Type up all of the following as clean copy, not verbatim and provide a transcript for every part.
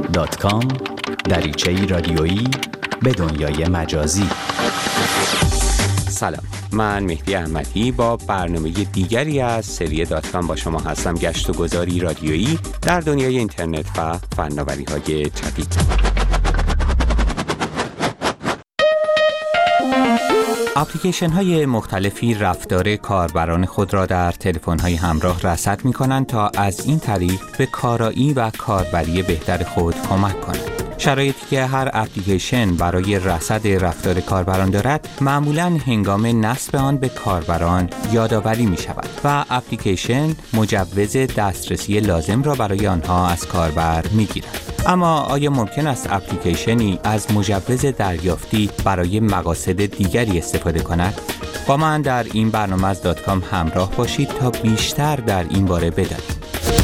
www.mehdiahmadi.com دریچه‌ای رادیویی به دنیای مجازی. سلام، من مهدی احمدی با برنامه دیگری از سری .com با شما هستم. گشت و گذاری رادیویی در دنیای اینترنت و فناوری‌های جدید. اپلیکیشن های مختلفی رفتار کاربران خود را در تلفن های همراه رصد می کنند تا از این طریق به کارایی و کاربری بهتر خود کمک کنند. شرایطی که هر اپلیکیشن برای رصد رفتار کاربران دارد معمولاً هنگام نصب آن به کاربران یادآوری می شود و اپلیکیشن مجوز دسترسی لازم را برای آنها از کاربر می گیرد. اما آیا ممکن است اپلیکیشنی از مجوز دریافتی برای مقاصد دیگری استفاده کند؟ با من در این برنامه از .com همراه باشید تا بیشتر در این باره بدانید.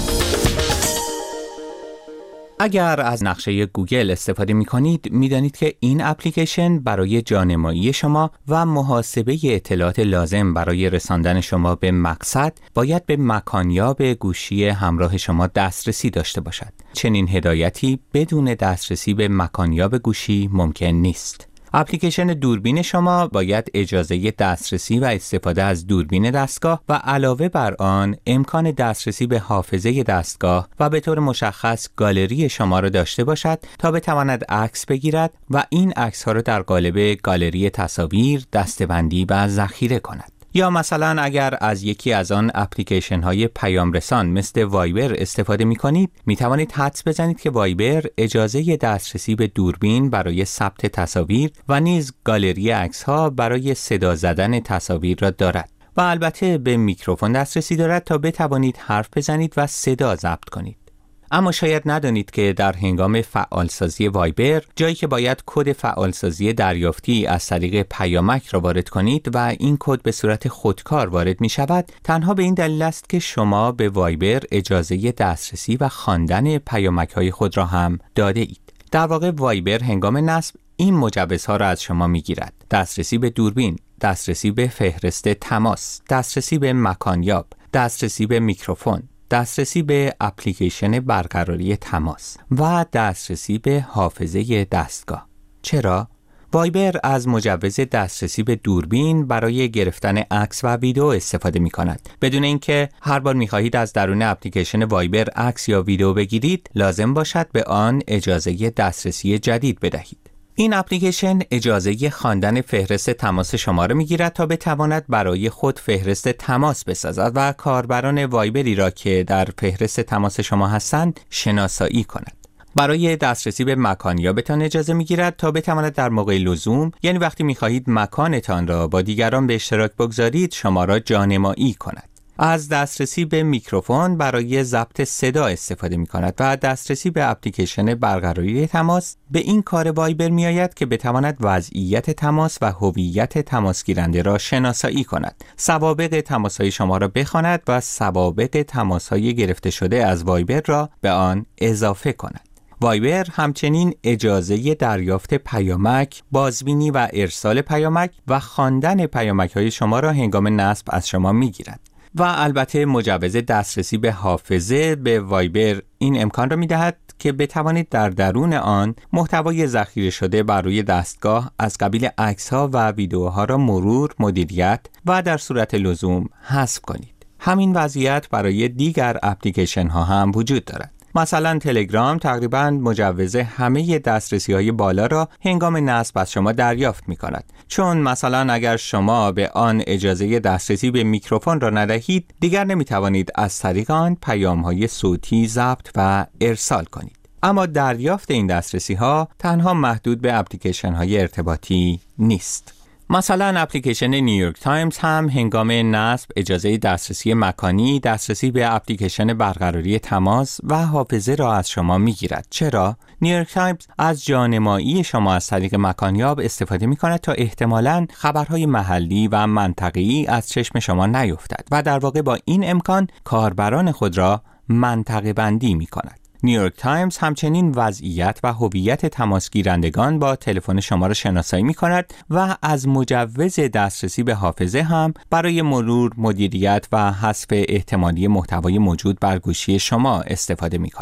اگر از نقشه گوگل استفاده می کنید، می دانید که این اپلیکیشن برای جانمایی شما و محاسبه اطلاعات لازم برای رساندن شما به مقصد باید به مکانیاب گوشی همراه شما دسترسی داشته باشد. چنین هدایتی بدون دسترسی به مکانیاب گوشی ممکن نیست. اپلیکیشن دوربین شما باید اجازه دسترسی و استفاده از دوربین دستگاه و علاوه بر آن امکان دسترسی به حافظه دستگاه و به طور مشخص گالری شما را داشته باشد تا بتواند عکس بگیرد و این عکس‌ها را در قالب گالری تصاویر دسته‌بندی و ذخیره کند. یا مثلا اگر از یکی از آن اپلیکیشن های پیام رسان مثل وایبر استفاده می کنید، می توانید حدس بزنید که وایبر اجازه دسترسی به دوربین برای ثبت تصاویر و نیز گالری عکس ها برای صدا زدن تصاویر را دارد و البته به میکروفون دسترسی دارد تا بتوانید حرف بزنید و صدا ضبط کنید. اما شاید ندانید که در هنگام فعالسازی وایبر، جایی که باید کد فعالسازی دریافتی از طریق پیامک را وارد کنید و این کد به صورت خودکار وارد می شود، تنها به این دلیل است که شما به وایبر اجازه دسترسی و خواندن پیامک های خود را هم داده اید. در واقع وایبر هنگام نصب این مجوزها را از شما می گیرد: دسترسی به دوربین، دسترسی به فهرست تماس، دسترسی به مکانیاب، دسترسی به میکروفون، دسترسی به اپلیکیشن برقراری تماس و دسترسی به حافظه دستگاه. چرا؟ وایبر از مجوز دسترسی به دوربین برای گرفتن عکس و ویدیو استفاده می کند. بدون اینکه هر بار می خواهید از درون اپلیکیشن وایبر عکس یا ویدیو بگیرید، لازم باشد به آن اجازه دسترسی جدید بدهید. این اپلیکیشن اجازه خواندن فهرست تماس شما را می‌گیرد تا بتواند برای خود فهرست تماس بسازد و کاربران وایبری را که در فهرست تماس شما هستند شناسایی کند. برای دسترسی به مکانیابتان اجازه می‌گیرد تا بتواند در موقع لزوم، یعنی وقتی می‌خواهید مکانتان را با دیگران به اشتراک بگذارید، شما را جانمایی کند. از دسترسی به میکروفون برای ضبط صدا استفاده می کند و دسترسی به اپلیکیشن برقراری تماس به این کار وایبر می آید که بتواند وضعیت تماس و هویت تماس گیرنده را شناسایی کند، سوابق تماس های شما را بخواند و سوابق تماس های گرفته شده از وایبر را به آن اضافه کند. وایبر همچنین اجازه دریافت پیامک، بازبینی و ارسال پیامک و خواندن پیامک های شما را هنگام نصب از شما می گیرد. و البته مجوز دسترسی به حافظه به وایبر این امکان را می‌دهد که بتوانید در درون آن محتوای ذخیره شده بر روی دستگاه از قبیل عکس‌ها و ویدیوها را مرور، مدیریت و در صورت لزوم حذف کنید. همین وضعیت برای دیگر اپلیکیشن‌ها هم وجود دارد. مثلا تلگرام تقریباً مجوز همه دسترسی‌های بالا را هنگام نصب از شما دریافت می‌کند. چون مثلا اگر شما به آن اجازه دسترسی به میکروفون را ندهید، دیگر نمی‌توانید از طریق آن پیام‌های صوتی ضبط و ارسال کنید. اما دریافت این دسترسی‌ها تنها محدود به اپلیکیشن‌های ارتباطی نیست. مثلا اپلیکیشن نیویورک تایمز هم هنگام نصب اجازه دسترسی مکانی، دسترسی به اپلیکیشن برقراری تماس و حافظه را از شما میگیرد. چرا؟ نیویورک تایمز از جانمایی شما از طریق مکانیاب استفاده می کند تا احتمالاً خبرهای محلی و منطقه‌ای از چشم شما نیفتد و در واقع با این امکان کاربران خود را منطقه بندی می کند. نیویورک تایمز همچنین وضعیت و هویت تماس گیرندگان با تلفن شما را شناسایی می کند و از مجوز دسترسی به حافظه هم برای مرور، مدیریت و حذف احتمالی محتوای موجود بر گوشی شما استفاده می کند.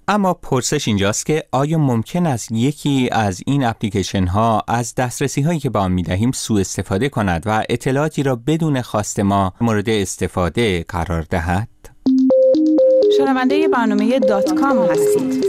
اما پرسش اینجاست که آیا ممکن است یکی از این اپلیکیشن ها از دسترسی هایی که به آن می‌دهیم سوء استفاده کند و اطلاعاتی را بدون خواست ما مورد استفاده قرار دهد؟ شنونده برنامه .com هستید.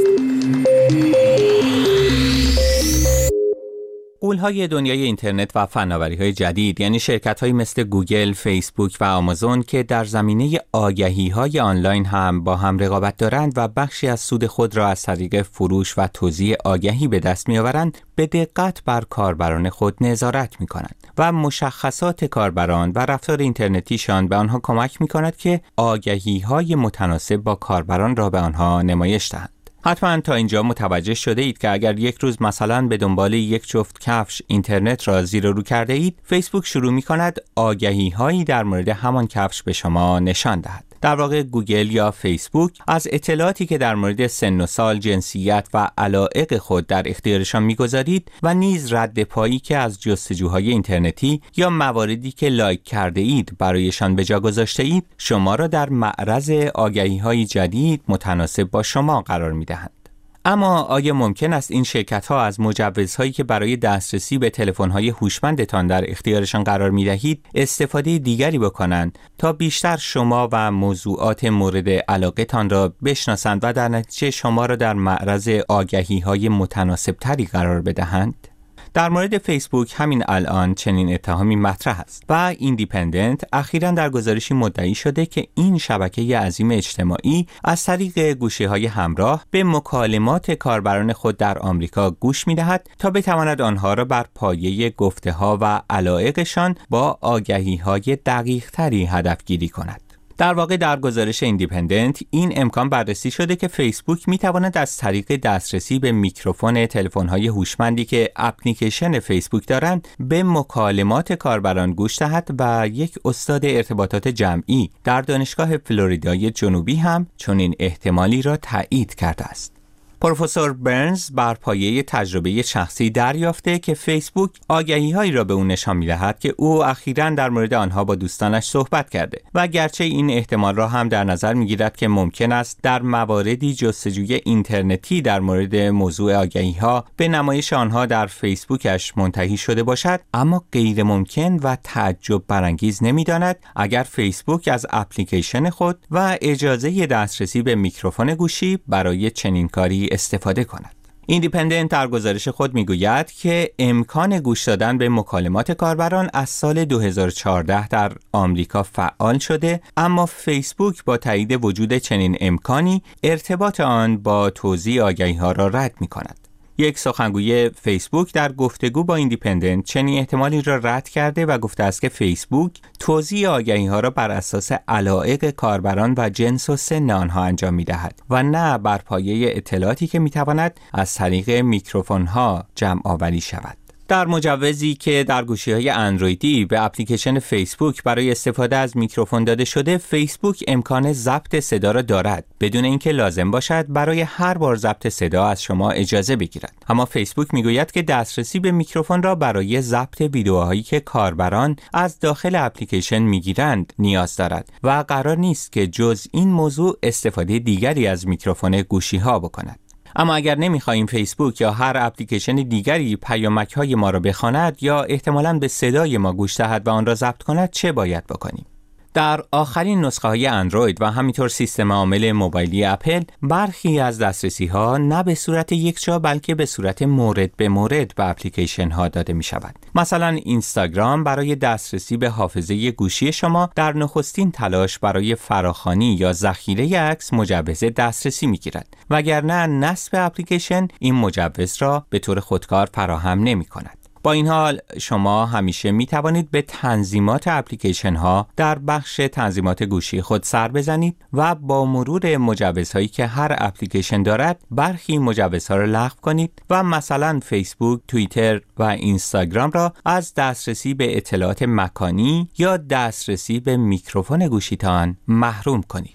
غول‌های دنیای اینترنت و فناوری‌های جدید، یعنی شرکت‌هایی مثل گوگل، فیسبوک و آمازون که در زمینه آگهی‌های آنلاین هم با هم رقابت دارند و بخشی از سود خود را از طریق فروش و توزیع آگهی به دست می‌آورند، به دقت بر کاربران خود نظارت می‌کنند و مشخصات کاربران و رفتار اینترنتیشان به آنها کمک می‌کند که آگهی‌های متناسب با کاربران را به آنها نمایش دهند. حتما تا اینجا متوجه شده اید که اگر یک روز مثلا به دنبال یک جفت کفش اینترنت را زیر و رو کرده اید، فیسبوک شروع می کند آگهی هایی در مورد همان کفش به شما نشان دهد. در واقع گوگل یا فیسبوک از اطلاعاتی که در مورد سن و سال، جنسیت و علایق خود در اختیارشان می‌گذارید و نیز رد پایی که از جستجوهای اینترنتی یا مواردی که لایک کرده اید برایشان به جا گذاشته اید، شما را در معرض آگهی‌های جدید متناسب با شما قرار می‌دهند. اما آیا ممکن است این شرکت‌ها از مجوزهایی که برای دسترسی به تلفن‌های هوشمندتان در اختیارشان قرار می‌دهید استفاده دیگری بکنند تا بیشتر شما و موضوعات مورد علاقه‌تان را بشناسند و در نتیجه شما را در معرض آگهی‌های متناسب‌تری قرار بدهند؟ در مورد فیسبوک همین الان چنین اتهامی مطرح است و ایندیپندنت اخیراً در گزارشی مدعی شده که این شبکه عظیم اجتماعی از طریق گوشی‌های همراه به مکالمات کاربران خود در آمریکا گوش می‌دهد تا بتواند آنها را بر پایه گفته‌ها و علایقشان با آگهی‌های دقیق‌تری هدفگیری کند. در واقع در گزارش ایندیپندنت این امکان بررسی شده که فیسبوک میتواند از طریق دسترسی به میکروفون تلفن‌های هوشمندی که اپلیکیشن فیسبوک دارند به مکالمات کاربران گوش دهد و یک استاد ارتباطات جمعی در دانشگاه فلوریدای جنوبی هم چنین احتمالی را تایید کرده است. پروفسور برنز بر پایه تجربه شخصی دریافته که فیسبوک آگهی‌هایی را به او نشان می‌دهد که او اخیراً در مورد آنها با دوستانش صحبت کرده و گرچه این احتمال را هم در نظر می‌گیرد که ممکن است در مواردی جستجوی اینترنتی در مورد موضوع آگهی‌ها به نمایش آنها در فیسبوکش منتهی شده باشد، اما غیر ممکن و تعجب برانگیز نمی‌داند اگر فیسبوک از اپلیکیشن خود و اجازه دسترسی به میکروفون گوشی برای چنین کاری استفاده کند. ایندیپندنت در گزارش خود میگوید که امکان گوش دادن به مکالمات کاربران از سال 2014 در آمریکا فعال شده، اما فیسبوک با تایید وجود چنین امکانی ارتباط آن با توزیع آگهی‌ها را رد می‌کند. یک سخنگوی فیسبوک در گفتگو با ایندیپندنت چنین احتمالی را رد کرده و گفته است که فیسبوک توزیع آگهی‌ها را بر اساس علایق کاربران و جنس و سن آنها انجام می‌دهد و نه بر پایه اطلاعاتی که می‌تواند از طریق میکروفون‌ها جمع آوری شود. در مجوزی که در گوشی‌های اندرویدی به اپلیکیشن فیسبوک برای استفاده از میکروفون داده شده، فیسبوک امکان ضبط صدا را دارد بدون اینکه لازم باشد برای هر بار ضبط صدا از شما اجازه بگیرد. اما فیسبوک میگوید که دسترسی به میکروفون را برای ضبط ویدیوهایی که کاربران از داخل اپلیکیشن میگیرند نیاز دارد و قرار نیست که جز این موضوع استفاده دیگری از میکروفون گوشی‌ها بکند. اما اگر نمی‌خواهیم فیسبوک یا هر اپلیکیشن دیگری پیامک‌های ما را بخواند یا احتمالاً به صدای ما گوش دهد و آن را ضبط کند، چه باید بکنیم؟ در آخرین نسخه‌های اندروید و همینطور سیستم عامل موبایلی اپل، برخی از دسترسی‌ها نه به صورت یکجا بلکه به صورت مورد به مورد به اپلیکیشن‌ها داده می‌شود. مثلا اینستاگرام برای دسترسی به حافظه گوشی شما در نخستین تلاش برای فراخوانی یا ذخیره عکس مجوز دسترسی می‌گیرد، وگرنه نصب اپلیکیشن این مجوز را به طور خودکار فراهم نمی‌کند. با این حال شما همیشه می توانید به تنظیمات اپلیکیشن ها در بخش تنظیمات گوشی خود سر بزنید و با مرور مجوزهایی که هر اپلیکیشن دارد برخی مجوزها را لغو کنید و مثلا فیسبوک، توییتر و اینستاگرام را از دسترسی به اطلاعات مکانی یا دسترسی به میکروفون گوشیتان محروم کنید.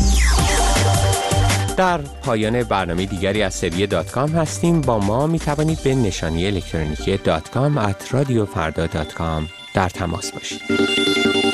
در پایان برنامه دیگری از سری .com هستیم. با ما می توانید به نشانی الکترونیکی .com @radiofarda.com در تماس باشید.